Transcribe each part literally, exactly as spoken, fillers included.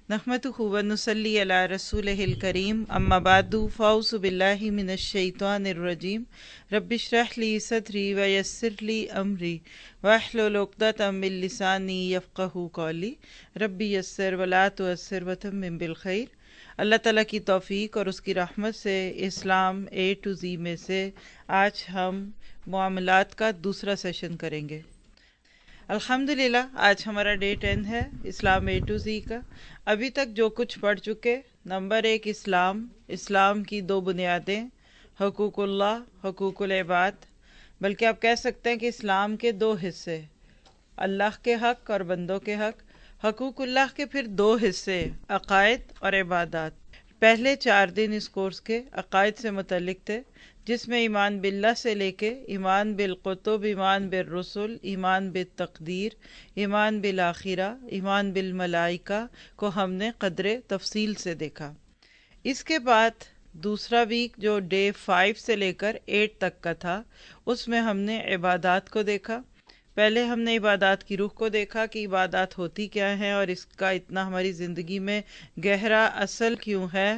नहमदुहु व नुसल्ली अला रसूलिहिल करीम अम्मा बादु फ़ाउज़ु बिल्लाहि मिनश शैतानिर रजीम रब्बिश्रह ली सदरी व यस्सिर ली अमरी वहलुल उक़दतम मिन लिसानी यफ़क़हू क़ौली रब्बी यस्सिर व ला तुअस्सिर व तम्मिम बिल खैर। अल्लाह ताला की तौफ़ीक और उसकी रहमत से इस्लाम ए टू ज़ी में से आज हम मुआमलात का दूसरा सेशन करेंगे। अल्हम्दुलिल्लाह आज हमारा डे टेन है इस्लाम ए टू ज़ी का। अभी तक जो कुछ पढ़ चुके, नंबर एक इस्लाम, इस्लाम की दो बुनियादें, हकूकुल्लाह, हकूकुल इबाद, बल्कि आप कह सकते हैं कि इस्लाम के दो हिस्से, अल्लाह के हक और बंदों के हक। हकूकुल्लाह के फिर दो हिस्से, अकायद और इबादात। पहले चार दिन इस कोर्स के अकायद से मुतल्लिक थे, जिसमें ईमान बिल्लाह से लेके ईमान बिल कुतुब, ईमान बिल रसुल, ईमान बिल तकदीर, ईमान बिल आखिरा, ईमान बिल मलाइका को हमने कदरे तफसील से देखा। इसके बाद दूसरा वीक जो डे फाइव से लेकर एट तक का था, उसमें हमने इबादात को देखा। पहले हमने इबादात की रूह को देखा कि इबादात होती क्या है और इसका इतना हमारी ज़िंदगी में गहरा असर क्यों है।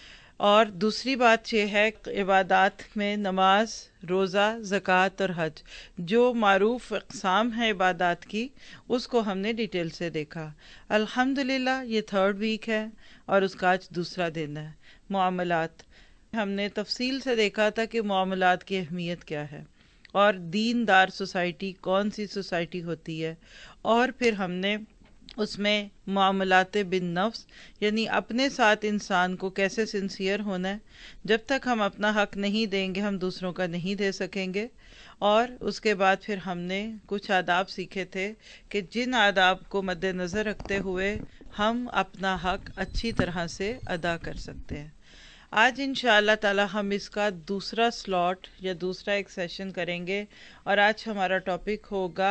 और दूसरी बात यह है इबादात में नमाज, रोज़ा, ज़कात और हज, जो मारूफ अक़साम है इबादात की, उसको हमने डिटेल से देखा। अल्हम्दुलिल्लाह ये थर्ड वीक है और उसका आज दूसरा दिन है। मुआमलात हमने तफसील से देखा था कि मुआमलात की अहमियत क्या है और दीनदार सोसाइटी कौन सी सोसाइटी होती है। और फिर हमने उसमें मामलाते बिन नफ्स, यानी अपने साथ इंसान को कैसे सिंसियर होना है। जब तक हम अपना हक नहीं देंगे हम दूसरों का नहीं दे सकेंगे। और उसके बाद फिर हमने कुछ आदाब सीखे थे कि जिन आदाब को मद्देनज़र रखते हुए हम अपना हक अच्छी तरह से अदा कर सकते हैं। आज इंशाअल्लाह ताला हम इसका दूसरा स्लॉट या दूसरा एक सेशन करेंगे और आज हमारा टॉपिक होगा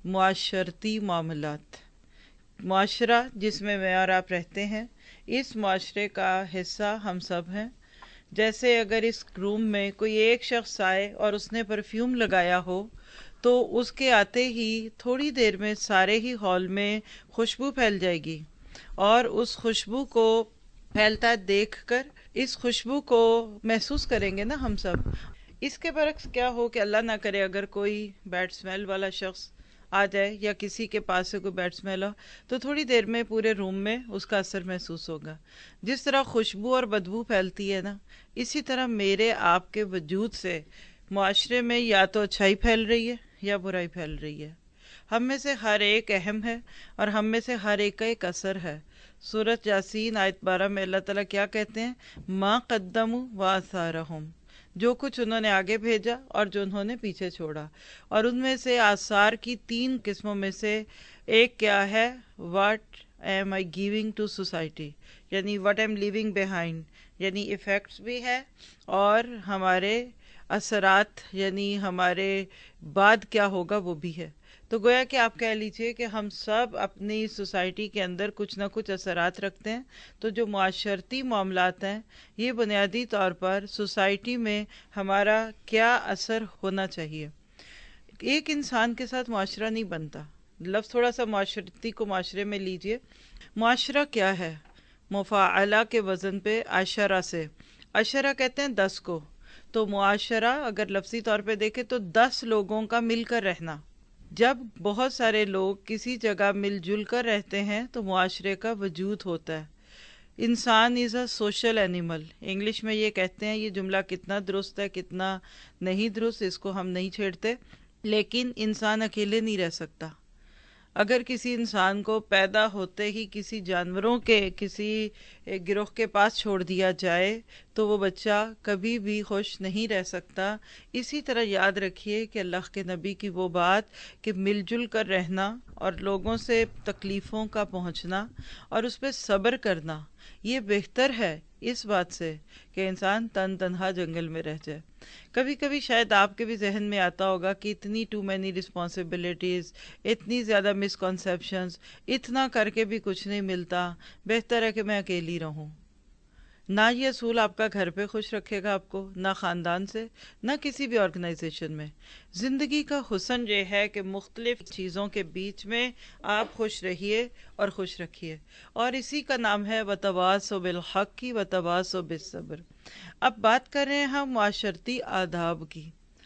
मुआशरती मामलात। मुआशरा जिसमें मैं और आप रहते हैं, इस मुआशरे का हिस्सा हम सब हैं। जैसे अगर इस रूम में कोई एक शख्स आए और उसने परफ्यूम लगाया हो, तो उसके आते ही थोड़ी देर में सारे ही हॉल में खुशबू फैल जाएगी और उस खुशबू को फैलता देखकर इस खुशबू को महसूस करेंगे ना हम सब। इसके बरक्स क्या हो कि अल्लाह ना करे अगर कोई बैड स्मेल वाला शख्स आ जाए या किसी के पास से कोई बैड स्मेल हो, तो थोड़ी देर में पूरे रूम में उसका असर महसूस होगा। जिस तरह खुशबू और बदबू फैलती है ना, इसी तरह मेरे आपके वजूद से मुआशरे में या तो अच्छाई फैल रही है या बुराई फैल रही है। हम में से हर एक अहम है और हम में से हर एक का एक असर है। सूरत यासीन आयत बारह में अल्लाह ताला क्या कहते हैं, माँ कद्दमू व आसारहुम, जो कुछ उन्होंने आगे भेजा और जो उन्होंने पीछे छोड़ा। और उनमें से आसार की तीन किस्मों में से एक क्या है, what am I giving to society, यानी what I am leaving behind, यानी इफ़ेक्ट्स भी है और हमारे असरात यानी हमारे बाद क्या होगा वो भी है। तो गोया कि आप कह लीजिए कि हम सब अपनी सोसाइटी के अंदर कुछ ना कुछ असरात रखते हैं। तो जो मुआशरती मामलात हैं, ये बुनियादी तौर पर सोसाइटी में हमारा क्या असर होना चाहिए। एक इंसान के साथ मुआशरा नहीं बनता। लफ्ज़ थोड़ा सा मुआशरती को मुआशरे में लीजिए। मुआशरा क्या है, मुफ़ाअला के वज़न पे अशरा से, अशरा कहते हैं दस को, तो मुआशरा अगर लफ्ज़ी तौर पे देखें तो दस लोगों का मिलकर रहना। जब बहुत सारे लोग किसी जगह मिलजुल कर रहते हैं तो मुआशरे का वजूद होता है। इंसान is a social animal, English में ये कहते हैं। ये जुमला कितना दुरुस्त है कितना नहीं दुरुस्त इसको हम नहीं छेड़ते, लेकिन इंसान अकेले नहीं रह सकता। अगर किसी इंसान को पैदा होते ही किसी जानवरों के किसी गिरोह के पास छोड़ दिया जाए तो वो बच्चा कभी भी खुश नहीं रह सकता। इसी तरह याद रखिए कि अल्लाह के नबी की वो बात कि मिलजुल कर रहना और लोगों से तकलीफ़ों का पहुंचना और उस पर सब्र करना, ये बेहतर है इस बात से कि इंसान तन तनहा जंगल में रह जाए। कभी कभी शायद आपके भी जहन में आता होगा कि इतनी टू मैनी रिस्पॉन्सिबिलिटीज़, इतनी ज़्यादा मिसकॉन्सेप्शंस, इतना करके भी कुछ नहीं मिलता, बेहतर है कि मैं अकेली रहूं। نہ یہ اصول آپ کا گھر پہ خوش رکھے گا آپ کو، نہ خاندان سے، نہ کسی بھی آرگنائزیشن میں۔ زندگی کا حسن یہ ہے کہ مختلف چیزوں کے بیچ میں آپ خوش رہیے اور خوش رکھیے، اور اسی کا نام ہے وَتَوَاصَوْا بِالْحَقِّ وَتَوَاصَوْا بِالصَّبْرِ۔ اب بات کر رہے ہیں ہم معاشرتی آداب کی۔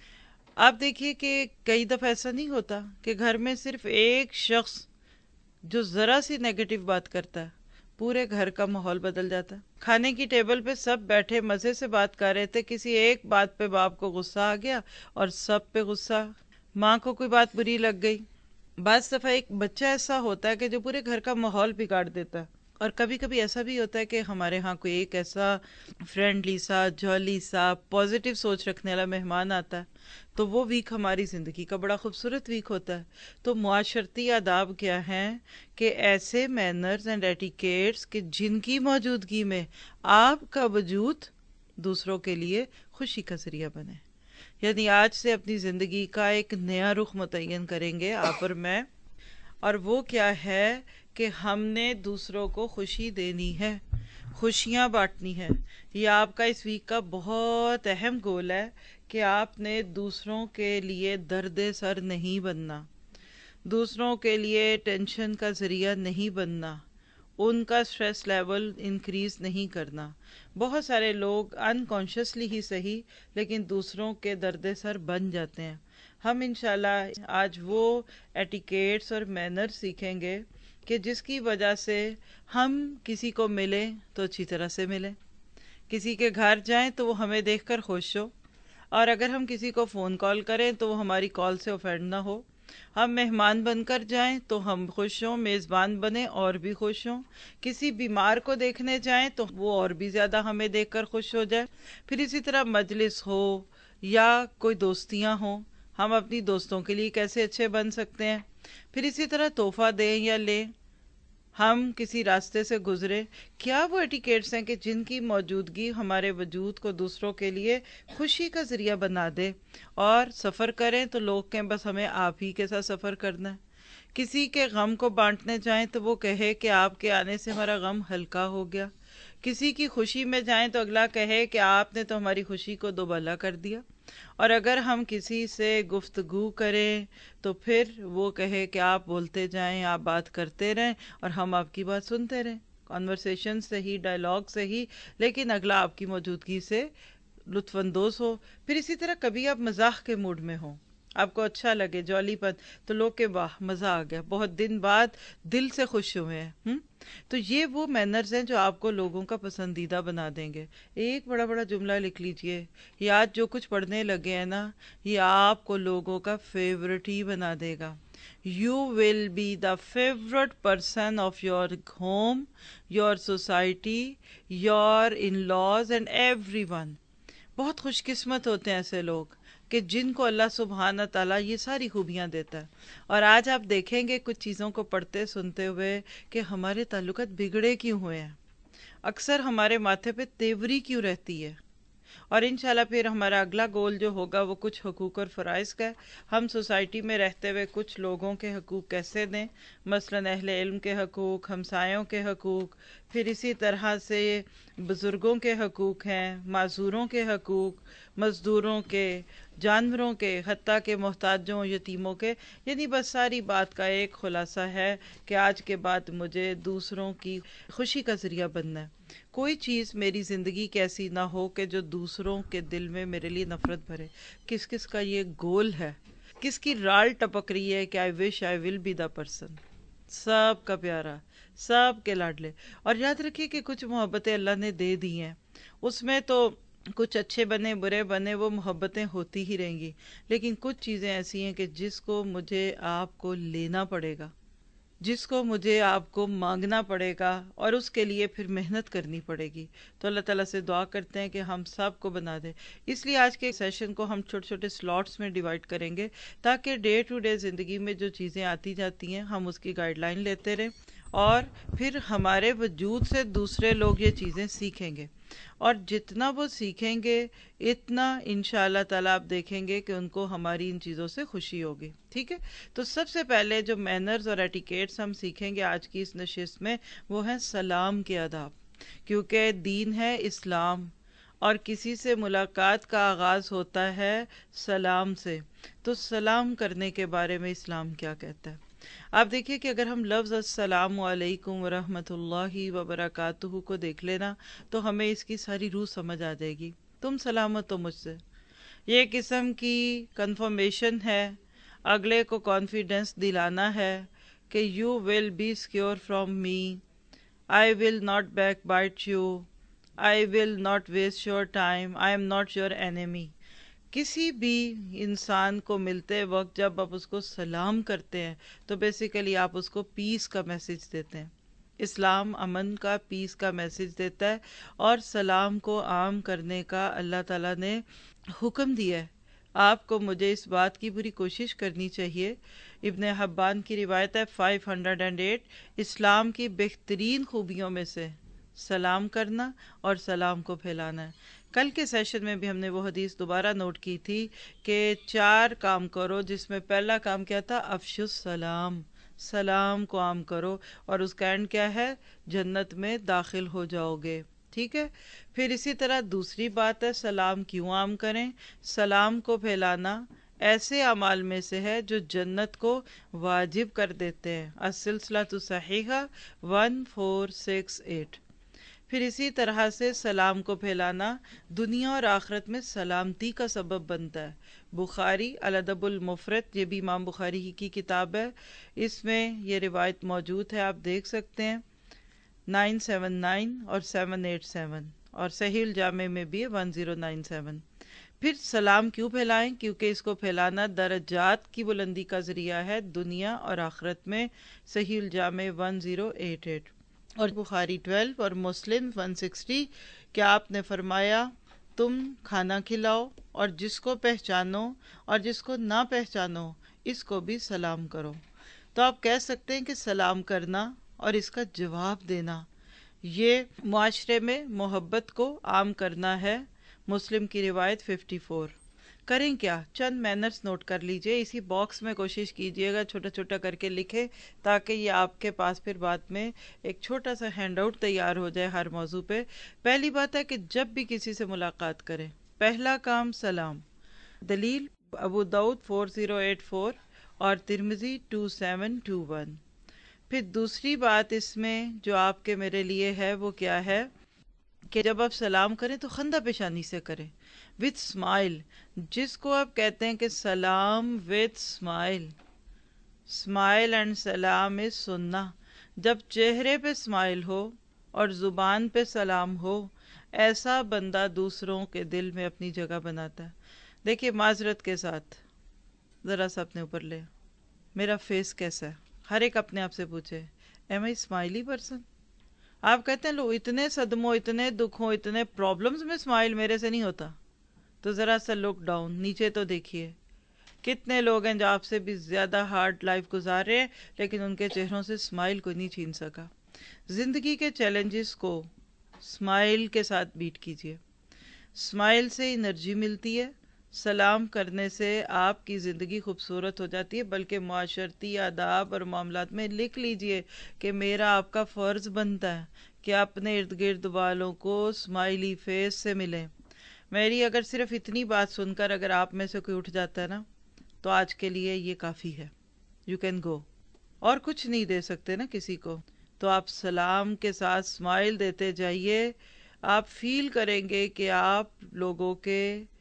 آپ دیکھیے کہ کئی دفعہ ایسا نہیں ہوتا کہ گھر میں صرف ایک شخص جو ذرا سی نیگیٹو بات کرتا ہے، پورے گھر کا ماحول بدل جاتا ہے۔ کھانے کی ٹیبل پہ سب بیٹھے مزے سے بات کر رہے تھے، کسی ایک بات پہ باپ کو غصہ آ گیا اور سب پہ غصہ، ماں کو کوئی بات بری لگ گئی۔ بعض دفعہ ایک بچہ ایسا ہوتا ہے کہ جو پورے گھر کا ماحول بگاڑ دیتا ہے، اور کبھی کبھی ایسا بھی ہوتا ہے کہ ہمارے ہاں کوئی ایک ایسا فرینڈلی سا، جولی سا، پازیٹیو سوچ رکھنے والا مہمان آتا ہے، تو وہ ویک ہماری زندگی کا بڑا خوبصورت ویک ہوتا ہے۔ تو معاشرتی آداب کیا ہیں کہ ایسے مینرز اینڈ ایٹیکیٹس کہ جن کی موجودگی میں آپ کا وجود دوسروں کے لیے خوشی کا ذریعہ بنے۔ یعنی آج سے اپنی زندگی کا ایک نیا رخ متعین کریں گے آپ اور میں، اور وہ کیا ہے کہ ہم نے دوسروں کو خوشی دینی ہے، خوشیاں بانٹنی ہے۔ یہ آپ کا اس ویک کا بہت اہم گول ہے کہ آپ نے دوسروں کے لیے درد سر نہیں بننا، دوسروں کے لیے ٹینشن کا ذریعہ نہیں بننا، ان کا سٹریس لیول انکریز نہیں کرنا۔ بہت سارے لوگ انکانشیسلی ہی صحیح لیکن دوسروں کے درد سر بن جاتے ہیں۔ ہم انشاءاللہ آج وہ ایٹیکیٹس اور مینر سیکھیں گے کہ جس کی وجہ سے ہم کسی کو ملیں تو اچھی طرح سے ملیں، کسی کے گھر جائیں تو وہ ہمیں دیکھ کر خوش ہو، اور اگر ہم کسی کو فون کال کریں تو وہ ہماری کال سے اوفینڈ نہ ہو۔ ہم مہمان بن کر جائیں تو ہم خوش ہوں، میزبان بنیں اور بھی خوش ہوں۔ کسی بیمار کو دیکھنے جائیں تو وہ اور بھی زیادہ ہمیں دیکھ کر خوش ہو جائے۔ پھر اسی طرح مجلس ہو یا کوئی دوستیاں ہوں، ہم اپنی دوستوں کے لیے کیسے اچھے بن سکتے ہیں۔ پھر اسی طرح تحفہ دیں یا لیں، ہم کسی راستے سے گزرے، کیا وہ ایٹیکیٹس ہیں کہ جن کی موجودگی ہمارے وجود کو دوسروں کے لیے خوشی کا ذریعہ بنا دے، اور سفر کریں تو لوگ کہیں بس ہمیں آپ ہی کے ساتھ سفر کرنا ہے۔ کسی کے غم کو بانٹنے جائیں تو وہ کہے کہ آپ کے آنے سے ہمارا غم ہلکا ہو گیا۔ کسی کی خوشی میں جائیں تو اگلا کہے کہ آپ نے تو ہماری خوشی کو دوبالا کر دیا۔ اور اگر ہم کسی سے گفتگو کریں تو پھر وہ کہے کہ آپ بولتے جائیں، آپ بات کرتے رہیں اور ہم آپ کی بات سنتے رہیں۔ کانورسیشن سے ہی، ڈائلاگ سے ہی، لیکن اگلا آپ کی موجودگی سے لطف اندوز ہو۔ پھر اسی طرح کبھی آپ مزاح کے موڈ میں ہوں، آپ کو اچھا لگے، جولی پن، تو لوگ کہ واہ مزہ آ گیا، بہت دن بعد دل سے خوش ہوئے ہیں ہم تو یہ وہ مینرز ہیں جو آپ کو لوگوں کا پسندیدہ بنا دیں گے۔ ایک بڑا بڑا جملہ لکھ لیجئے، یہ آج جو کچھ پڑھنے لگے ہیں نا، یہ آپ کو لوگوں کا فیورٹ ہی بنا دے گا۔ You will be the favorite person of your home, your society, your in-laws and everyone۔ بہت خوش قسمت ہوتے ہیں ایسے لوگ کہ جن کو اللہ سبحانہ تعالیٰ یہ ساری خوبیاں دیتا ہے۔ اور آج آپ دیکھیں گے کچھ چیزوں کو پڑھتے سنتے ہوئے کہ ہمارے تعلقات بگڑے کیوں ہوئے ہیں، اکثر ہمارے ماتھے پہ تیوری کیوں رہتی ہے۔ اور انشاءاللہ پھر ہمارا اگلا گول جو ہوگا وہ کچھ حقوق اور فرائض کا ہے۔ ہم سوسائٹی میں رہتے ہوئے کچھ لوگوں کے حقوق کیسے دیں، مثلاً اہل علم کے حقوق، ہمسایوں کے حقوق، پھر اسی طرح سے بزرگوں کے حقوق ہیں، معذوروں کے حقوق، مزدوروں کے، جانوروں کے، حتیٰ کہ محتاجوں، یتیموں کے۔ یعنی بس ساری بات کا ایک خلاصہ ہے کہ آج کے بعد مجھے دوسروں کی خوشی کا ذریعہ بننا ہے۔ کوئی چیز میری زندگی کی ایسی نہ ہو کہ جو دوسروں کے دل میں میرے لیے نفرت بھرے۔ کس کس کا یہ گول ہے، کس کی رال ٹپک رہی ہے کہ آئی وش آئی ول بی دا پرسن، سب کا پیارا، سب کے لاڈلے۔ اور یاد رکھیے کہ کچھ محبتیں اللہ نے دے دی ہیں، اس میں تو کچھ اچھے بنے برے بنے وہ محبتیں ہوتی ہی رہیں گی، لیکن کچھ چیزیں ایسی ہیں کہ جس کو مجھے آپ کو لینا پڑے گا، جس کو مجھے آپ کو مانگنا پڑے گا، اور اس کے لیے پھر محنت کرنی پڑے گی۔ تو اللہ تعالیٰ سے دعا کرتے ہیں کہ ہم سب کو بنا دے۔ اس لیے آج کے سیشن کو ہم چھوٹے چھوٹے سلاٹس میں ڈیوائڈ کریں گے تاکہ ڈے ٹو ڈے زندگی میں جو چیزیں آتی جاتی ہیں ہم اس کی گائیڈ لائن لیتے رہیں، اور پھر ہمارے وجود سے دوسرے لوگ یہ چیزیں سیکھیں گے، اور جتنا وہ سیکھیں گے اتنا انشاءاللہ تعالیٰ آپ دیکھیں گے کہ ان کو ہماری ان چیزوں سے خوشی ہوگی۔ ٹھیک ہے، تو سب سے پہلے جو مینرز اور ایٹیکیٹس ہم سیکھیں گے آج کی اس نشست میں وہ ہیں سلام کے آداب۔ کیونکہ دین ہے اسلام، اور کسی سے ملاقات کا آغاز ہوتا ہے سلام سے، تو سلام کرنے کے بارے میں اسلام کیا کہتا ہے؟ آپ دیکھیے کہ اگر ہم لفظ السلام علیکم ورحمۃ اللہ وبرکاتہ کو دیکھ لینا تو ہمیں اس کی ساری روح سمجھ آ جائے گی. تم سلامت ہو مجھ سے، یہ قسم کی کنفرمیشن ہے، اگلے کو کانفیڈنس دلانا ہے کہ you will be secure from me, I will not backbite you, I will not waste your time, I am not your enemy. کسی بھی انسان کو ملتے وقت جب آپ اس کو سلام کرتے ہیں تو بیسیکلی آپ اس کو پیس کا میسج دیتے ہیں. اسلام امن کا، پیس کا میسج دیتا ہے، اور سلام کو عام کرنے کا اللہ تعالیٰ نے حکم دیا ہے. آپ کو مجھے اس بات کی پوری کوشش کرنی چاہیے. ابن حبان کی روایت ہے فائیو ہنڈریڈ اینڈ ایٹ، اسلام کی بہترین خوبیوں میں سے سلام کرنا اور سلام کو پھیلانا ہے. کل کے سیشن میں بھی ہم نے وہ حدیث دوبارہ نوٹ کی تھی کہ چار کام کرو، جس میں پہلا کام کیا تھا؟ افشوا السلام، سلام کو عام کرو، اور اس کا اینڈ کیا ہے؟ جنت میں داخل ہو جاؤ گے. ٹھیک ہے. پھر اسی طرح دوسری بات ہے سلام کیوں عام کریں؟ سلام کو پھیلانا ایسے اعمال میں سے ہے جو جنت کو واجب کر دیتے ہیں. السلسلۃ الصحیحہ ون فور سکس ایٹ. پھر اسی طرح سے سلام کو پھیلانا دنیا اور آخرت میں سلامتی کا سبب بنتا ہے. بخاری الادب المفرد، یہ بھی امام بخاری کی کتاب ہے، اس میں یہ روایت موجود ہے، آپ دیکھ سکتے ہیں، نائن سیون نائن اور سیون ایٹ سیون، اور صحیح الجامع میں بھی ہے ون زیرو نائن سیون. پھر سلام کیوں پھیلائیں؟ کیونکہ اس کو پھیلانا درجات کی بلندی کا ذریعہ ہے دنیا اور آخرت میں. صحیح الجامع ون زیرو ایٹ ایٹ اور بخاری ٹویلو اور مسلم ون سکسٹی کہ آپ نے فرمایا تم کھانا کھلاؤ اور جس کو پہچانو اور جس کو نہ پہچانو اس کو بھی سلام کرو. تو آپ کہہ سکتے ہیں کہ سلام کرنا اور اس کا جواب دینا یہ معاشرے میں محبت کو عام کرنا ہے. مسلم کی روایت ففٹی فور. کریں کیا؟ چند مینرز نوٹ کر لیجئے، اسی باکس میں کوشش کیجئے گا چھوٹا چھوٹا کر کے لکھیں تاکہ یہ آپ کے پاس پھر بعد میں ایک چھوٹا سا ہینڈ آؤٹ تیار ہو جائے ہر موضوع پہ. پہلی بات ہے کہ جب بھی کسی سے ملاقات کریں پہلا کام سلام. دلیل Abu Dawud four zero eight four اور Tirmidhi two seven two one. پھر دوسری بات اس میں جو آپ کے میرے لیے ہے وہ کیا ہے کہ جب آپ سلام کریں تو خندہ پیشانی سے کریں، وتھ اسمائل، جس کو آپ کہتے ہیں کہ سلام وتھ اسمائل. اسمائل اینڈ سلام از سننا. جب چہرے پہ اسمائل ہو اور زبان پہ سلام ہو، ایسا بندہ دوسروں کے دل میں اپنی جگہ بناتا ہے. دیکھیے معذرت کے ساتھ ذرا سا اپنے اوپر لے، میرا فیس کیسا ہے؟ ہر ایک اپنے آپ سے پوچھے، ایم آئی اسمائلی پرسن؟ آپ کہتے ہیں لو اتنے صدموں، اتنے دکھوں، اتنے پرابلمز میں اسمائل میرے سے نہیں ہوتا. تو ذرا سا لک ڈاؤن، نیچے تو دیکھیے کتنے لوگ ہیں جو آپ سے بھی زیادہ ہارڈ لائف گزار رہے ہیں لیکن ان کے چہروں سے اسمائل کوئی نہیں چھین سکا. زندگی کے چیلنجز کو اسمائل کے ساتھ بیٹ کیجیے. اسمائل سے انرجی ملتی ہے. سلام کرنے سے آپ کی زندگی خوبصورت ہو جاتی ہے. بلکہ معاشرتی آداب اور معاملات میں لکھ لیجئے کہ میرا آپ کا فرض بنتا ہے کہ اپنے ارد گرد والوں کو اسمائلی فیس سے ملیں. میری اگر صرف اتنی بات سن کر اگر آپ میں سے کوئی اٹھ جاتا ہے نا تو آج کے لیے یہ کافی ہے. You can go. اور کچھ نہیں دے سکتے نا کسی کو، تو آپ سلام کے ساتھ اسمائل دیتے جائیے. آپ فیل کریں گے کہ آپ لوگوں کے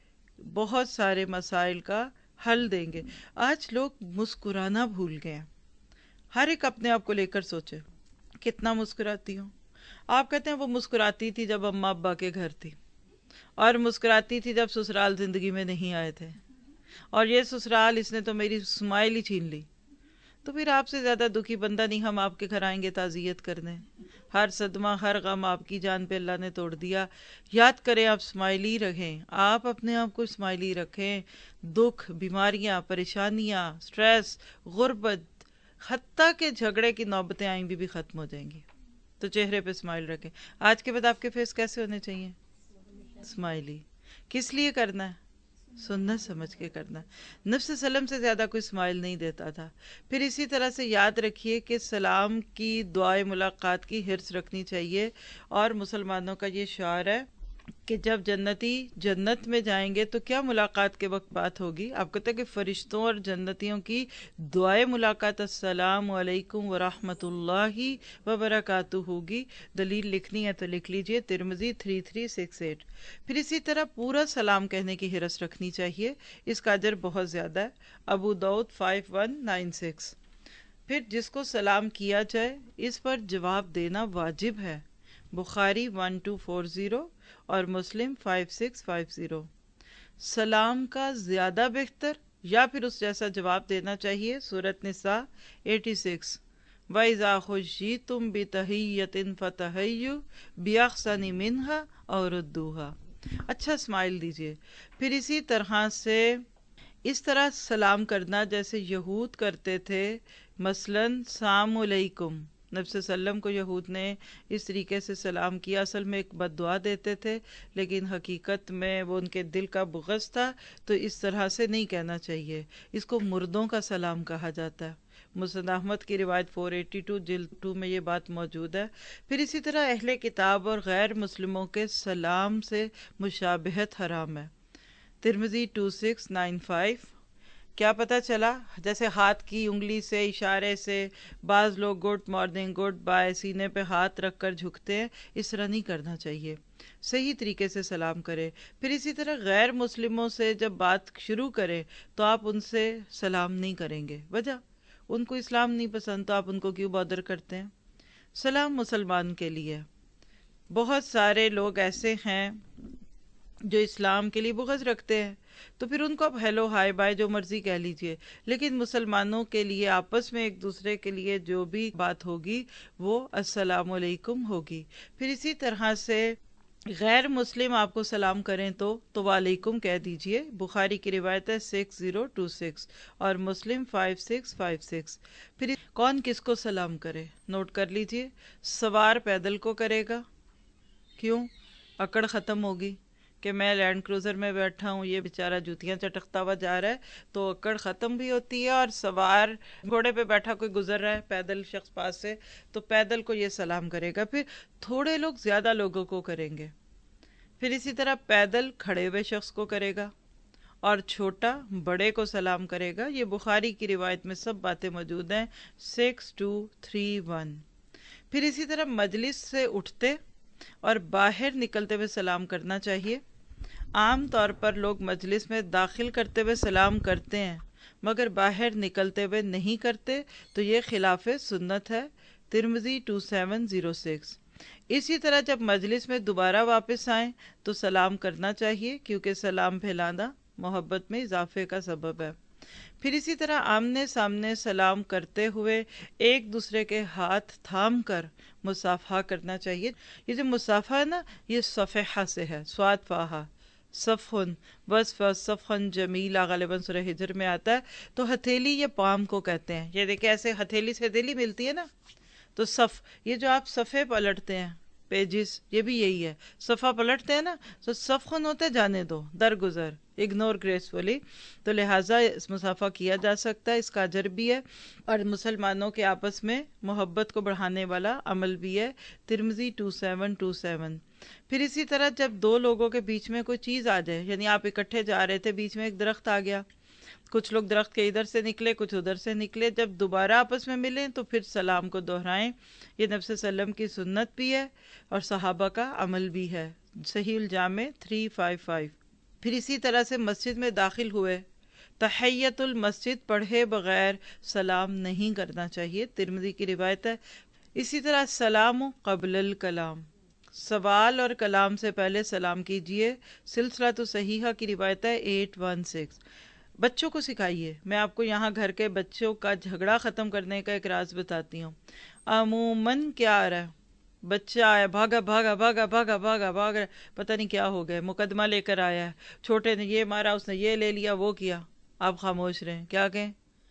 بہت سارے مسائل کا حل دیں گے. آج لوگ مسکرانا بھول گئے ہیں. ہر ایک اپنے آپ کو لے کر سوچے کتنا مسکراتی ہوں. آپ کہتے ہیں وہ مسکراتی تھی جب اماں ابا کے گھر تھی، اور مسکراتی تھی جب سسرال زندگی میں نہیں آئے تھے، اور یہ سسرال اس نے تو میری اسمائل ہی چھین لی. تو پھر آپ سے زیادہ دکھی بندہ نہیں ہم آپ کے گھر آئیں گے تعزیت کرنے. ہر صدمہ ہر غم آپ کی جان پہ اللہ نے توڑ دیا. یاد کریں آپ اسمائلی رہیں، آپ اپنے آپ کو اسمائلی رکھیں. دکھ، بیماریاں، پریشانیاں، سٹریس، غربت، حتیٰ کہ جھگڑے کی نوبتیں آئیں بھی بھی ختم ہو جائیں گی. تو چہرے پہ اسمائل رکھیں. آج کے بعد آپ کے فیس کیسے ہونے چاہیے؟ اسمائلی. کس لیے کرنا ہے؟ سنت سمجھ کے کرنا ہے۔ نبی صلی اللہ علیہ وسلم سے زیادہ کوئی اسمائل نہیں دیتا تھا۔ پھر اسی طرح سے یاد رکھیے کہ سلام کی دعائے ملاقات کی حرص رکھنی چاہیے، اور مسلمانوں کا یہ شعار ہے کہ جب جنتی جنت میں جائیں گے تو کیا ملاقات کے وقت بات ہوگی؟ آپ کہتے ہیں کہ فرشتوں اور جنتیوں کی دعائے ملاقات السلام علیکم ورحمۃ اللہ وبرکاتہ ہوگی۔ دلیل لکھنی ہے تو لکھ لیجئے، Tirmidhi three three six eight. پھر اسی طرح پورا سلام کہنے کی حرص رکھنی چاہیے، اس کا اجر بہت زیادہ ہے۔ Abu Dawud five one nine six. پھر جس کو سلام کیا جائے اس پر جواب دینا واجب ہے، Bukhari one two four zero اور Muslim five six five zero. سلام کا زیادہ بہتر یا پھر اس جیسا جواب دینا چاہیے، سورۃ نساء ایٹی سکس۔ وَإِذَا حُيِّيتُم بِتَحِيَّةٍ فَتَحَيَّوْا بِأَحْسَنَ مِنْهَا أَوْ رُدُّوهَا۔ اچھا اسمائل دیجئے۔ پھر اسی طرح سے اس طرح سلام کرنا جیسے یہود کرتے تھے، مثلاً سلام علیکم، نبی صلی اللہ علیہ وسلم کو یہود نے اس طریقے سے سلام کیا، اصل میں ایک بد دعا دیتے تھے لیکن حقیقت میں وہ ان کے دل کا بغض تھا، تو اس طرح سے نہیں کہنا چاہیے، اس کو مردوں کا سلام کہا جاتا ہے۔ مسند احمد کی روایت فور ایٹی ٹو جلد ٹو میں یہ بات موجود ہے۔ پھر اسی طرح اہل کتاب اور غیر مسلموں کے سلام سے مشابہت حرام ہے، Tirmidhi two six nine five. کیا پتہ چلا؟ جیسے ہاتھ کی انگلی سے اشارے سے بعض لوگ گڈ مارننگ گڈ بائے سینے پہ ہاتھ رکھ کر جھکتے ہیں، اس طرح نہیں کرنا چاہیے، صحیح طریقے سے سلام کرے۔ پھر اسی طرح غیر مسلموں سے جب بات شروع کریں تو آپ ان سے سلام نہیں کریں گے، وجہ ان کو اسلام نہیں پسند، تو آپ ان کو کیوں بادر کرتے ہیں؟ سلام مسلمان کے لیے۔ بہت سارے لوگ ایسے ہیں جو اسلام کے لیے بغض رکھتے ہیں، تو پھر ان کو اب ہیلو ہائی بائے جو مرضی کہہ لیجئے، لیکن مسلمانوں کے لیے آپس میں ایک دوسرے کے لیے جو بھی بات ہوگی وہ السلام علیکم ہوگی۔ پھر اسی طرح سے غیر مسلم آپ کو سلام کریں تو تو وعلیکم کہہ دیجئے، بخاری کی روایت ہے سکس زیرو ٹو سکس اور Muslim five six five six. پھر کون کس کو سلام کرے نوٹ کر لیجئے، سوار پیدل کو کرے گا، کیوں؟ اکڑ ختم ہوگی کہ میں لینڈ کروزر میں بیٹھا ہوں، یہ بیچارہ جوتیاں چٹکتا ہوا جا رہا ہے، تو اکڑ ختم بھی ہوتی ہے، اور سوار گھوڑے پہ بیٹھا کوئی گزر رہا ہے پیدل شخص پاس سے تو پیدل کو یہ سلام کرے گا۔ پھر تھوڑے لوگ زیادہ لوگوں کو کریں گے، پھر اسی طرح پیدل کھڑے ہوئے شخص کو کرے گا، اور چھوٹا بڑے کو سلام کرے گا۔ یہ بخاری کی روایت میں سب باتیں موجود ہیں، سکس ٹو تھری ون۔ پھر اسی طرح مجلس سے اٹھتے اور باہر نکلتے ہوئے سلام کرنا چاہیے۔ عام طور پر لوگ مجلس میں داخل کرتے ہوئے سلام کرتے ہیں مگر باہر نکلتے ہوئے نہیں کرتے، تو یہ خلاف سنت ہے، Tirmidhi two seven zero six. اسی طرح جب مجلس میں دوبارہ واپس آئیں تو سلام کرنا چاہیے، کیونکہ سلام پھیلانا محبت میں اضافے کا سبب ہے۔ پھر اسی طرح آمنے سامنے سلام کرتے ہوئے ایک دوسرے کے ہاتھ تھام کر مصافحہ کرنا چاہیے۔ یہ جو مصافحہ ہے نا، یہ صفحہ سے ہے، سواد فاہا، صفحن وصف صفحن جمیلہ، غالباً سورہ ہجر میں آتا ہے، تو ہتھیلی یہ پام کو کہتے ہیں۔ یہ دیکھیں ایسے ہتھیلی سے ہتھیلی ملتی ہے نا، تو صف، یہ جو آپ صفحے پلٹتے ہیں پیجز، یہ بھی یہی ہے، صفحہ پلٹتے ہیں نا، تو صفحن ہوتے جانے دو، درگزر، اگنور گریسفلی، تو لہٰذا اس مصافحہ کیا جا سکتا ہے، اس کا اجر بھی ہے، اور مسلمانوں کے آپس میں محبت کو بڑھانے والا عمل بھی ہے، Tirmidhi two seven two seven. پھر اسی طرح جب دو لوگوں کے بیچ میں کوئی چیز آ جائے، یعنی آپ اکٹھے جا رہے تھے، بیچ میں ایک درخت آ گیا، کچھ لوگ درخت کے ادھر سے نکلے، کچھ ادھر سے نکلے، جب دوبارہ آپس میں ملیں تو پھر سلام کو دہرائیں۔ یہ نبی صلی اللہ علیہ وسلم کی سنت بھی ہے اور صحابہ کا عمل بھی ہے، صحیح الجامع تھری فائیو فائیو۔ پھر اسی طرح سے مسجد میں داخل ہوئے تحیت المسجد پڑھے بغیر سلام نہیں کرنا چاہیے، ترمذی کی روایت ہے۔ اسی طرح سلام قبل الکلام، سوال اور کلام سے پہلے سلام کیجئے، سلسلہ صحیحہ کی روایت ہے ایٹ ون سکس۔ بچوں کو سکھائیے، میں آپ کو یہاں گھر کے بچوں کا جھگڑا ختم کرنے کا ایک راز بتاتی ہوں۔ عموماً کیا آ رہا ہے، بچہ آیا بھاگا بھاگا بھاگا بھاگا بھاگا بھاگ رہا، پتہ نہیں کیا ہو گیا، مقدمہ لے کر آیا ہے، چھوٹے نے یہ مارا، اس نے یہ لے لیا، وہ کیا، آپ خاموش رہیں، کیا کہیں؟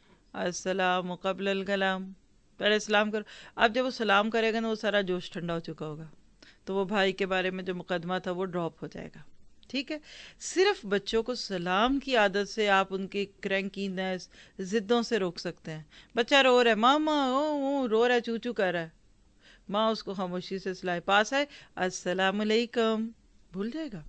السلام قبل الکلام، پہلے سلام کرو۔ اب جب وہ سلام کرے گا نا، وہ سارا جوش ٹھنڈا ہو چکا ہوگا، تو وہ بھائی کے بارے میں جو مقدمہ تھا وہ ڈراپ ہو جائے گا۔ ٹھیک ہے، صرف بچوں کو سلام کی عادت سے آپ ان کی کرینکینس، ضدوں سے روک سکتے ہیں. بچہ رو رہا ہے، ماما او او رو رہا ہے، چو چو کر رہا ہے، ماں اس کو خاموشی سے سلائے، پاس آئے السلام علیکم، بھول جائے گا.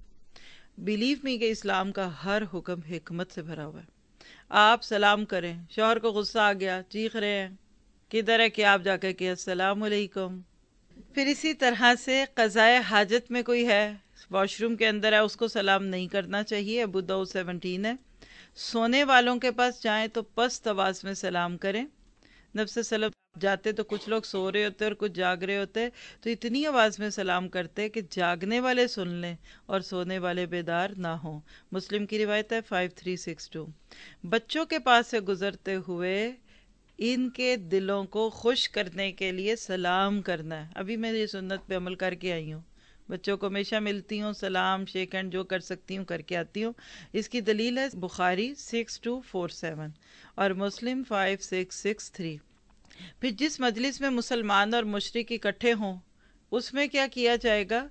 بلیو می کہ اسلام کا ہر حکم حکمت سے بھرا ہوا ہے. آپ سلام کریں، شوہر کو غصہ آ گیا، چیخ رہے ہیں، کدھر ہے کہ آپ جا کے کہ السلام علیکم. پھر اسی طرح سے قضائے حاجت میں کوئی ہے، واش روم کے اندر ہے، اس کو سلام نہیں کرنا چاہیے، ابو داؤد سیونٹین ہے. سونے والوں کے پاس جائیں تو پست آواز میں سلام کریں. نبی صلی اللہ علیہ وسلم جاتے تو کچھ لوگ سو رہے ہوتے اور کچھ جاگ رہے ہوتے، تو اتنی آواز میں سلام کرتے کہ جاگنے والے سن لیں اور سونے والے بیدار نہ ہوں. مسلم کی روایت ہے فائیو تھری سکس ٹو. بچوں کے پاس سے گزرتے ہوئے ان کے دلوں کو خوش کرنے کے لیے سلام کرنا ہے. ابھی میں یہ سنت پہ عمل کر کے آئی ہوں، بچوں کو ہمیشہ ملتی ہوں، سلام شیک ہینڈ جو کر سکتی ہوں کر کے آتی ہوں. اس کی دلیل ہے Bukhari six two four seven اور Muslim five six six three. پھر جس مجلس میں مسلمان اور مشرک اکٹھے ہوں اس میں کیا کیا جائے گا؟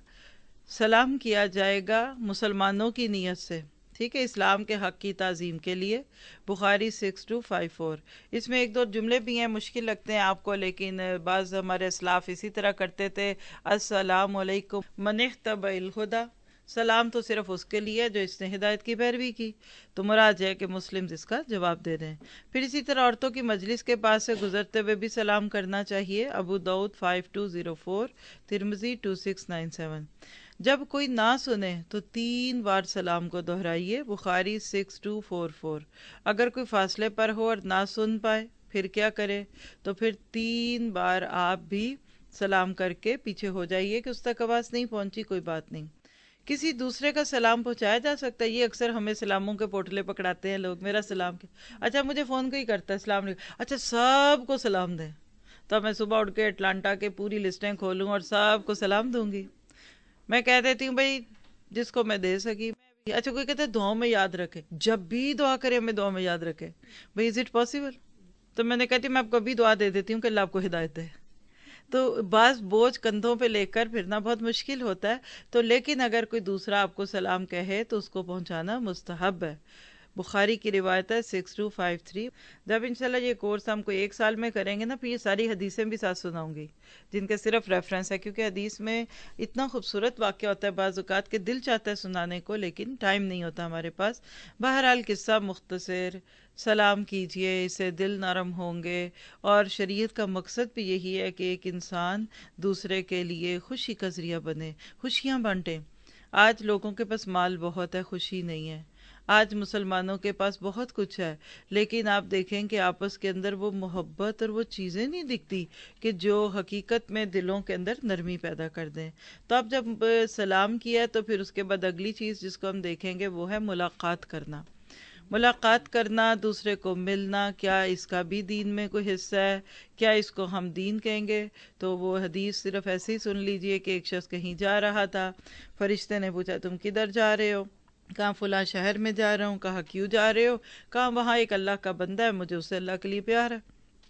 سلام کیا جائے گا مسلمانوں کی نیت سے، ٹھیک ہے، اسلام کے حق کی تعظیم کے لیے. Bukhari six two five four. اس میں ایک دو جملے بھی ہیں، مشکل لگتے ہیں آپ کو، لیکن بعض ہمارے اسلاف اسی طرح کرتے تھے. السلام علیکم من اہتبع الہدی، سلام تو صرف اس کے لیے جو اس نے ہدایت کی پیروی کی. تو مراد ہے کہ مسلم اس کا جواب دے رہے ہیں. پھر اسی طرح عورتوں کی مجلس کے پاس سے گزرتے ہوئے بھی سلام کرنا چاہیے. Abu Dawud five two zero four, Tirmidhi two six nine seven. جب کوئی نہ سنے تو تین بار سلام کو دہرائیے. Bukhari six two four four. اگر کوئی فاصلے پر ہو اور نہ سن پائے پھر کیا کرے؟ تو پھر تین بار آپ بھی سلام کر کے پیچھے ہو جائیے کہ اس تک آواز نہیں پہنچی، کوئی بات نہیں. کسی دوسرے کا سلام پہنچایا جا سکتا ہے. یہ اکثر ہمیں سلاموں کے پوٹلے پکڑاتے ہیں لوگ، میرا سلام کیا، اچھا مجھے فون کوئی کرتا ہے السلام علیکم، اچھا سب کو سلام دیں. تو میں صبح اٹھ کے اٹلانٹا کے پوری لسٹیں کھولوں اور سب کو سلام دوں گی؟ میں کہہ دیتی ہوں بھائی جس کو میں دے سکی میں بھی. اچھا کوئی کہتے ہیں دعاؤں میں یاد رکھے، جب بھی دعا کرے ہمیں دعا میں یاد رکھے. بھائی از اٹ پاسبل؟ تو میں نے کہتی ہوں میں آپ کو بھی دعا دے دیتی ہوں کہ اللہ آپ کو ہدایت دے. تو بعض بوجھ کندھوں پہ لے کر پھرنا بہت مشکل ہوتا ہے. تو لیکن اگر کوئی دوسرا آپ کو سلام کہے تو اس کو پہنچانا مستحب ہے. بخاری کی روایت ہے سکس ٹو فائیو تھری. جب انشاءاللہ یہ کورس ہم کو ایک سال میں کریں گے نا، پھر یہ ساری حدیثیں بھی ساتھ سناؤں گی جن کے صرف ریفرنس ہے، کیونکہ حدیث میں اتنا خوبصورت واقعہ ہوتا ہے بعض اوقات کہ دل چاہتا ہے سنانے کو لیکن ٹائم نہیں ہوتا ہمارے پاس. بہرحال قصہ مختصر، سلام کیجئے، اس سے دل نرم ہوں گے. اور شریعت کا مقصد بھی یہی ہے کہ ایک انسان دوسرے کے لیے خوشی کا ذریعہ بنے، خوشیاں بانٹیں. آج لوگوں کے پاس مال بہت ہے، خوشی نہیں ہے. آج مسلمانوں کے پاس بہت کچھ ہے لیکن آپ دیکھیں کہ آپس کے اندر وہ محبت اور وہ چیزیں نہیں دکھتی کہ جو حقیقت میں دلوں کے اندر نرمی پیدا کر دیں. تو اب جب سلام کیا ہے تو پھر اس کے بعد اگلی چیز جس کو ہم دیکھیں گے وہ ہے ملاقات کرنا. ملاقات کرنا، دوسرے کو ملنا، کیا اس کا بھی دین میں کوئی حصہ ہے؟ کیا اس کو ہم دین کہیں گے؟ تو وہ حدیث صرف ایسے ہی سن لیجئے کہ ایک شخص کہیں جا رہا تھا، فرشتے نے پوچھا تم کدھر جا رہے ہو؟ کہاں فلاں شہر میں جا رہا ہوں. کہا کیوں جا رہے ہو؟ کہا وہاں ایک اللہ کا بندہ ہے، مجھے اسے اللہ کے لیے پیار ہے.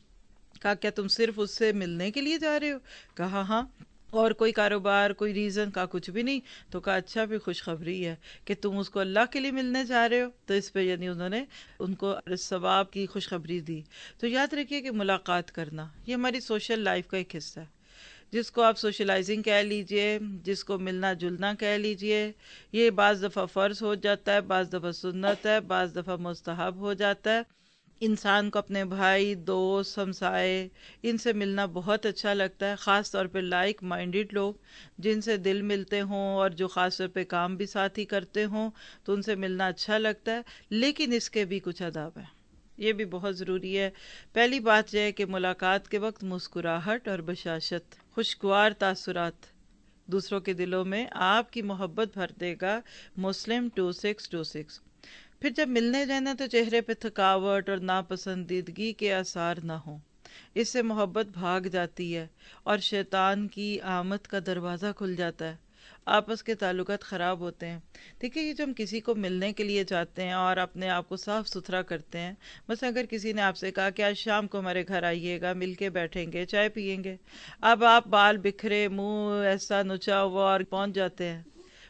کہا کیا تم صرف اس سے ملنے کے لیے جا رہے ہو؟ کہا ہاں. اور کوئی کاروبار، کوئی ریزن؟ کہا کچھ بھی نہیں. تو کہا اچھا بھی خوشخبری ہے کہ تم اس کو اللہ کے لیے ملنے جا رہے ہو. تو اس پہ یعنی انہوں نے ان کو ثواب کی خوشخبری دی. تو یاد رکھیے کہ ملاقات کرنا یہ ہماری سوشل لائف کا ایک حصہ ہے، جس کو آپ سوشلائزنگ کہہ لیجئے، جس کو ملنا جلنا کہہ لیجئے. یہ بعض دفعہ فرض ہو جاتا ہے، بعض دفعہ سنت ہے، بعض دفعہ مستحب ہو جاتا ہے. انسان کو اپنے بھائی، دوست، ہمسائے ان سے ملنا بہت اچھا لگتا ہے، خاص طور پہ لائک مائنڈڈ لوگ جن سے دل ملتے ہوں اور جو خاص طور پہ کام بھی ساتھ ہی کرتے ہوں تو ان سے ملنا اچھا لگتا ہے. لیکن اس کے بھی کچھ آداب ہیں، یہ بھی بہت ضروری ہے. پہلی بات یہ ہے کہ ملاقات کے وقت مسکراہٹ اور بشاشت، خوشگوار تاثرات دوسروں کے دلوں میں آپ کی محبت بھر دے گا. Muslim two six two six. پھر جب ملنے جانا تو چہرے پہ تھکاوٹ اور ناپسندیدگی کے آثار نہ ہوں، اس سے محبت بھاگ جاتی ہے اور شیطان کی آمد کا دروازہ کھل جاتا ہے، آپس کے تعلقات خراب ہوتے ہیں. دیکھیے یہ جو ہم کسی کو ملنے کے لیے جاتے ہیں اور اپنے آپ کو صاف ستھرا کرتے ہیں، بس اگر کسی نے آپ سے کہا کہ آج شام کو ہمارے گھر آئیے گا، مل کے بیٹھیں گے، چائے پیئیں گے، اب آپ بال بکھرے، منہ ایسا نچا ہوا اور پہنچ جاتے ہیں،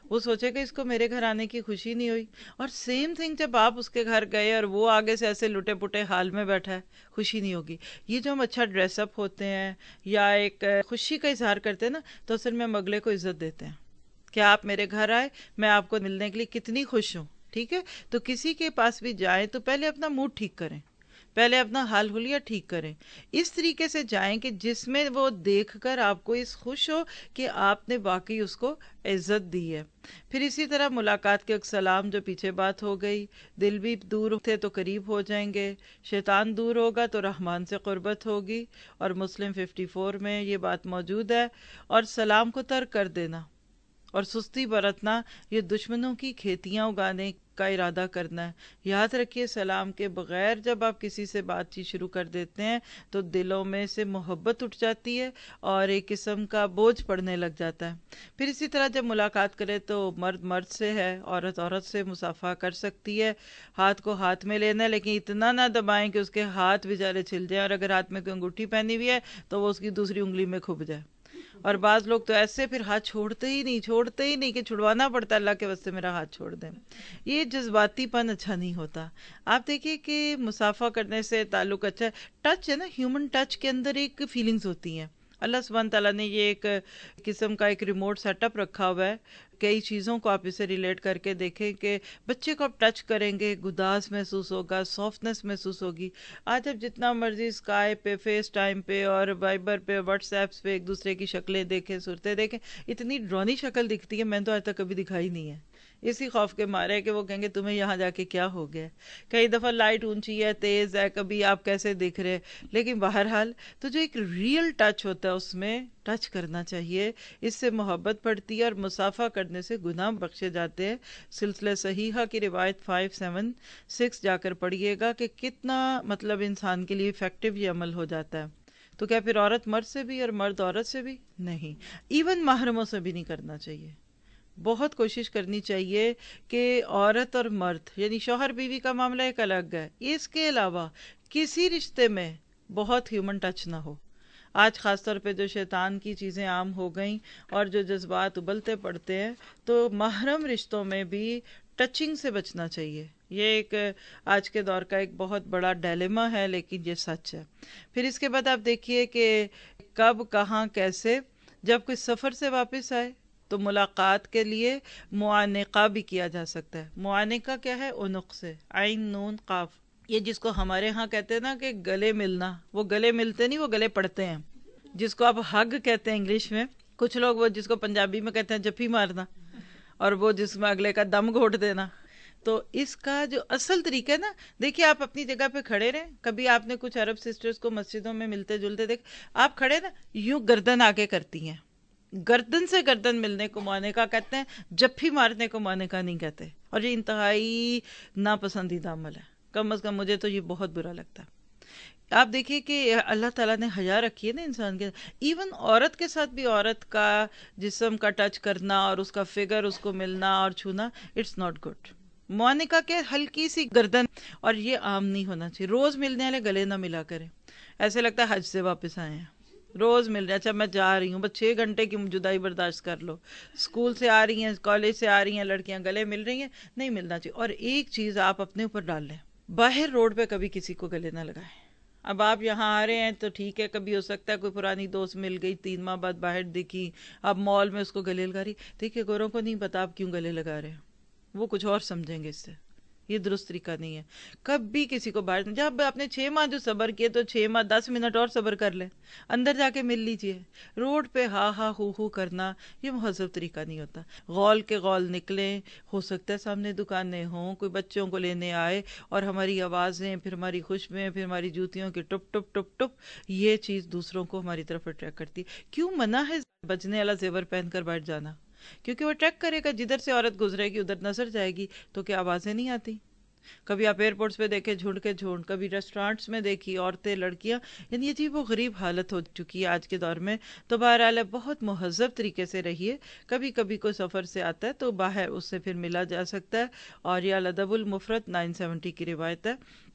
وہ سوچے کہ اس کو میرے گھر آنے کی خوشی نہیں ہوئی، اور سیم تھنگ جب آپ اس کے گھر گئے اور وہ آگے سے ایسے لٹے پٹے حال میں بیٹھا ہے، خوشی نہیں ہوگی۔ یہ جو ہم اچھا ڈریس اپ ہوتے ہیں یا ایک خوشی کا اظہار کرتے ہیں نا، تو اصل میں ہم اگلے کو عزت دیتے ہیں کہ آپ میرے گھر آئے، میں آپ کو ملنے کے لیے کتنی خوش ہوں، ٹھیک ہے؟ تو کسی کے پاس بھی جائیں تو پہلے اپنا موڈ ٹھیک کریں، پہلے اپنا حال حلیہ ٹھیک کریں، اس طریقے سے جائیں کہ جس میں وہ دیکھ کر آپ کو اس خوش ہو کہ آپ نے واقعی اس کو عزت دی ہے۔ پھر اسی طرح ملاقات کے وقت سلام، جو پیچھے بات ہو گئی، دل بھی دور تھے تو قریب ہو جائیں گے، شیطان دور ہوگا تو رحمان سے قربت ہوگی، اور مسلم ففٹی فور میں یہ بات موجود ہے۔ اور سلام کو ترک کر دینا اور سستی برتنا، یہ دشمنوں کی کھیتیاں اگانے کا ارادہ کرنا ہے۔ یاد رکھیے، سلام کے بغیر جب آپ کسی سے بات چیت شروع کر دیتے ہیں تو دلوں میں سے محبت اٹھ جاتی ہے اور ایک قسم کا بوجھ پڑنے لگ جاتا ہے۔ پھر اسی طرح جب ملاقات کرے تو مرد مرد سے ہے، عورت عورت سے مصافحہ کر سکتی ہے، ہاتھ کو ہاتھ میں لینا ہے، لیکن اتنا نہ دبائیں کہ اس کے ہاتھ بیچارے چھل جائیں، اور اگر ہاتھ میں کوئی انگوٹھی پہنی ہوئی ہے تو وہ اس کی دوسری انگلی میں کھپ جائے۔ اور بعض لوگ تو ایسے پھر ہاتھ چھوڑتے ہی نہیں چھوڑتے ہی نہیں کہ چھڑوانا پڑتا ہے، اللہ کے واسطے میرا ہاتھ چھوڑ دیں۔ یہ جذباتی پن اچھا نہیں ہوتا۔ آپ دیکھیے کہ مصافحہ کرنے سے تعلق اچھا ہے، ٹچ ہے نا، ہیومن ٹچ کے اندر ایک فیلنگز ہوتی ہیں۔ اللہ سبحانہ تعالیٰ نے یہ ایک قسم کا ایک ریموٹ سیٹ اپ رکھا ہوا ہے، کئی چیزوں کو آپ اسے ریلیٹ کر کے دیکھیں کہ بچے کو آپ ٹچ کریں گے، گداس محسوس ہوگا، سافٹنس محسوس ہوگی۔ آج اب جتنا مرضی اسکائی پہ، فیس ٹائم پہ اور وائبر پہ، واٹس ایپس پہ ایک دوسرے کی شکلیں دیکھیں، صورتیں دیکھیں، اتنی ڈرونی شکل دکھتی ہے، میں نے تو آج تک کبھی دکھائی نہیں ہے، اسی خوف کے مارے کہ وہ کہیں گے تمہیں یہاں جا کے کیا ہو گیا۔ کئی دفعہ لائٹ اونچی ہے، تیز ہے، کبھی آپ کیسے دکھ رہے، لیکن بہرحال تو جو ایک ریئل ٹچ ہوتا ہے اس میں ٹچ کرنا چاہیے، اس سے محبت بڑھتی ہے اور مصافحہ کرنے سے گناہ بخشے جاتے ہیں۔ سلسلہ صحیحہ کی روایت فائیو سیون سکس جا کر پڑھیے گا کہ کتنا مطلب انسان کے لیے افیکٹو یہ عمل ہو جاتا ہے۔ تو کیا پھر عورت مرد سے بھی اور مرد عورت سے بھی نہیں، ایون محرموں سے بھی نہیں کرنا چاہیے۔ بہت کوشش کرنی چاہیے کہ عورت اور مرد یعنی شوہر بیوی کا معاملہ ایک الگ ہے، اس کے علاوہ کسی رشتے میں بہت ہیومن ٹچ نہ ہو۔ آج خاص طور پہ جو شیطان کی چیزیں عام ہو گئیں اور جو جذبات ابلتے پڑتے ہیں، تو محرم رشتوں میں بھی ٹچنگ سے بچنا چاہیے۔ یہ ایک آج کے دور کا ایک بہت بڑا ڈیلیما ہے، لیکن یہ سچ ہے۔ پھر اس کے بعد آپ دیکھیے کہ کب، کہاں، کیسے، جب کوئی سفر سے واپس آئے تو ملاقات کے لیے معانقہ بھی کیا جا سکتا ہے۔ معانقہ کیا ہے؟ عنق سے، عین نون قاف، یہ جس کو ہمارے ہاں کہتے ہیں نا کہ گلے ملنا، وہ گلے ملتے نہیں، وہ گلے پڑتے ہیں، جس کو آپ ہگ کہتے ہیں انگلش میں، کچھ لوگ وہ جس کو پنجابی میں کہتے ہیں جفی مارنا، اور وہ جس میں اگلے کا دم گھوٹ دینا۔ تو اس کا جو اصل طریقہ ہے نا، دیکھیے آپ اپنی جگہ پہ کھڑے رہیں، کبھی آپ نے کچھ عرب سسٹرز کو مسجدوں میں ملتے جلتے دیکھ، آپ کھڑے نا یوں گردن آگے کرتی ہیں، گردن سے گردن ملنے کو معانقہ کہتے ہیں، جپھی مارنے کو معانقہ نہیں کہتے، اور یہ انتہائی ناپسندیدہ عمل ہے، کم از کم مجھے تو یہ بہت برا لگتا ہے۔ آپ دیکھیے کہ اللہ تعالیٰ نے حیا رکھی ہے نا انسان کے، ایون عورت کے ساتھ بھی عورت کا جسم کا ٹچ کرنا اور اس کا فگر اس کو ملنا اور چھونا، اٹس ناٹ گڈ۔ معانقہ کے ہلکی سی گردن، اور یہ عام نہیں ہونا چاہیے۔ روز ملنے والے گلے نہ ملا کریں، ایسے لگتا ہے حج سے واپس آئے ہیں، روز مل رہے، اچھا میں جا رہی ہوں، بس چھ گھنٹے کی جدائی برداشت کر لو، اسکول سے آ رہی ہیں، کالج سے آ رہی ہیں لڑکیاں، گلے مل رہی ہیں، نہیں ملنا چاہیے۔ اور ایک چیز آپ اپنے اوپر ڈال لیں، باہر روڈ پہ کبھی کسی کو گلے نہ لگائیں۔ اب آپ یہاں آ رہے ہیں تو ٹھیک ہے، کبھی ہو سکتا ہے کوئی پرانی دوست مل گئی، تین ماہ بعد باہر دکھی، آپ مال میں اس کو گلے لگا رہی، دیکھیے گوروں کو نہیں پتا آپ کیوں گلے لگا رہے ہیں، وہ کچھ اور سمجھیں گے اس سے، یہ درست طریقہ نہیں ہے۔ کبھی کسی کو باہر، جب آپ نے چھ ماہ جو صبر کیے تو چھ ماہ دس منٹ اور صبر کر لیں، اندر جا کے مل لیجئے۔ روڈ پہ ہا ہا ہو ہو کرنا یہ مہذب طریقہ نہیں ہوتا۔ غول کے غول نکلیں، ہو سکتا ہے سامنے دکانیں ہوں، کوئی بچوں کو لینے آئے اور ہماری آوازیں، پھر ہماری خوشبوئیں، پھر ہماری جوتیوں کی ٹپ ٹپ ٹپ ٹپ، یہ چیز دوسروں کو ہماری طرف اٹریکٹ کرتی ہے۔ کیوں منع ہے بجنے والا زیور پہن کر بیٹھ جانا؟ کیونکہ وہ اٹریکٹ کرے گا، جدھر سے عورت گزرے گی ادھر نظر جائے گی، تو کیا آوازیں نہیں آتی؟ کبھی آپ ایئرپورٹس پہ دیکھیں جھنڈ کے جھنڈ، کبھی ریسٹورانٹس میں دیکھی عورتیں، لڑکیاں، یعنی یہ عجیب و غریب حالت ہو چکی ہے آج کے دور میں۔ تو بہرحال بہت مہذب طریقے سے رہیے، کبھی کبھی کوئی سفر سے آتا ہے تو باہر اس سے پھر ملا جا سکتا ہے، اور یہ الادب المفرد نائن سیونٹی کی روایت ہے۔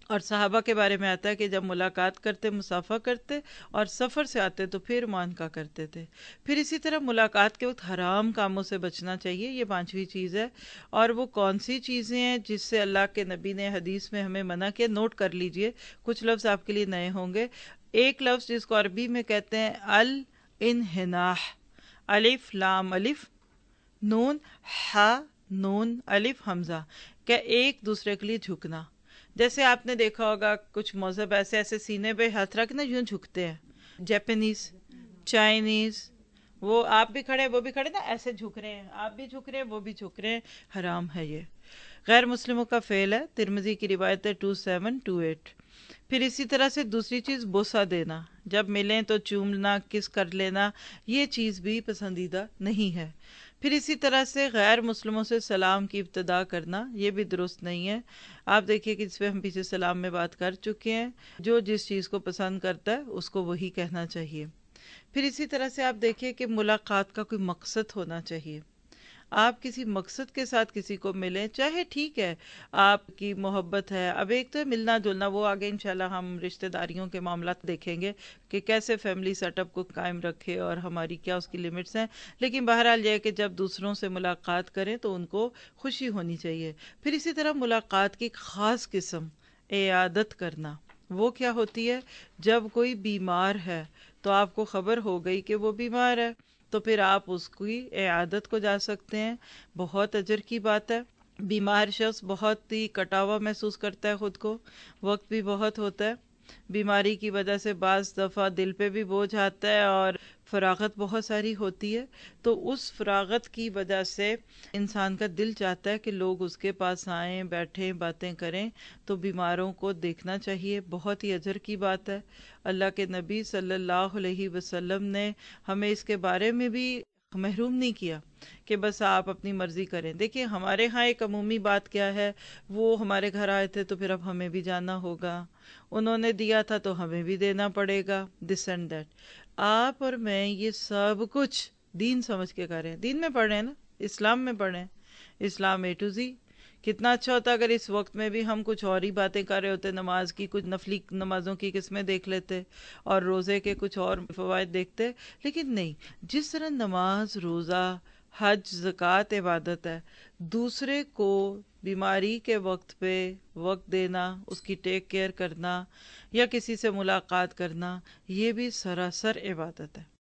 اور صحابہ کے بارے میں آتا ہے کہ جب ملاقات کرتے مصافحہ کرتے اور سفر سے آتے تو پھر معانقہ کرتے تھے۔ پھر اسی طرح ملاقات کے وقت حرام کاموں سے بچنا چاہیے، یہ پانچویں چیز ہے۔ اور وہ کون سی چیزیں ہیں جس سے اللہ کے نبی نے حدیث میں ہمیں منع کیا، نوٹ کر لیجئے، کچھ لفظ آپ کے لیے نئے ہوں گے۔ ایک لفظ جس کو عربی میں کہتے ہیں الانحناح، الف لام الف نون ہا نون الف حمزہ، کہ ایک دوسرے کے لیے جھکنا۔ جیسے آپ نے دیکھا ہوگا کچھ مذہب ایسے ایسے سینے پہ ہاتھ رکھ نا یوں جھکتے ہیں، جیپنیز، چائنیز، وہ آپ بھی کھڑے وہ بھی کھڑے نا ایسے جھک رہے ہیں، آپ بھی جھک رہے ہیں وہ بھی جھک رہے ہیں، حرام ہے یہ، غیر مسلموں کا فعل ہے۔ ترمذی کی روایت ہے ٹو سیون ٹو ایٹ۔ پھر اسی طرح سے دوسری چیز بوسہ دینا، جب ملیں تو چومنا، کس کر لینا، یہ چیز بھی پسندیدہ نہیں ہے۔ پھر اسی طرح سے غیر مسلموں سے سلام کی ابتدا کرنا، یہ بھی درست نہیں ہے۔ آپ دیکھیے کہ جس پہ ہم پیچھے سلام میں بات کر چکے ہیں، جو جس چیز کو پسند کرتا ہے اس کو وہی کہنا چاہیے۔ پھر اسی طرح سے آپ دیکھیے کہ ملاقات کا کوئی مقصد ہونا چاہیے۔ آپ کسی مقصد کے ساتھ کسی کو ملیں، چاہے ٹھیک ہے آپ کی محبت ہے، اب ایک تو ہے ملنا جلنا، وہ آگے انشاءاللہ ہم رشتہ داریوں کے معاملات دیکھیں گے کہ کیسے فیملی سیٹ اپ کو قائم رکھے اور ہماری کیا اس کی لمٹس ہیں، لیکن بہرحال یہ ہے کہ جب دوسروں سے ملاقات کریں تو ان کو خوشی ہونی چاہیے۔ پھر اسی طرح ملاقات کی ایک خاص قسم عیادت کرنا، وہ کیا ہوتی ہے؟ جب کوئی بیمار ہے تو آپ کو خبر ہو گئی کہ وہ بیمار ہے تو پھر آپ اس کی عیادت کو جا سکتے ہیں، بہت اجر کی بات ہے۔ بیمار شخص بہت ہی کٹا ہوا محسوس کرتا ہے خود کو، وقت بھی بہت ہوتا ہے، بیماری کی وجہ سے بعض دفعہ دل پہ بھی بوجھ آتا ہے اور فراغت بہت ساری ہوتی ہے، تو اس فراغت کی وجہ سے انسان کا دل چاہتا ہے کہ لوگ اس کے پاس آئیں، بیٹھیں، باتیں کریں، تو بیماروں کو دیکھنا چاہیے، بہت ہی اجر کی بات ہے۔ اللہ کے نبی صلی اللہ علیہ وسلم نے ہمیں اس کے بارے میں بھی محروم نہیں کیا کہ بس آپ اپنی مرضی کریں۔ دیکھیں ہمارے ہاں ایک عمومی بات کیا ہے، وہ ہمارے گھر آئے تھے تو پھر اب ہمیں بھی جانا ہوگا، انہوں نے دیا تھا تو ہمیں بھی دینا پڑے گا، دس اینڈ دیٹ۔ آپ اور میں یہ سب کچھ دین سمجھ کے کر رہے ہیں، دین میں پڑھ رہے ہیں نا، اسلام میں پڑھ رہے ہیں، اسلام اے ٹو زی۔ کتنا اچھا ہوتا اگر اس وقت میں بھی ہم کچھ اور ہی باتیں کر رہے ہوتے، نماز کی کچھ نفلی نمازوں کی قسمیں دیکھ لیتے اور روزے کے کچھ اور فوائد دیکھتے، لیکن نہیں، جس طرح نماز، روزہ، حج، زکوٰۃ عبادت ہے، دوسرے کو بیماری کے وقت پہ وقت دینا، اس کی ٹیک کیئر کرنا یا کسی سے ملاقات کرنا، یہ بھی سراسر عبادت ہے۔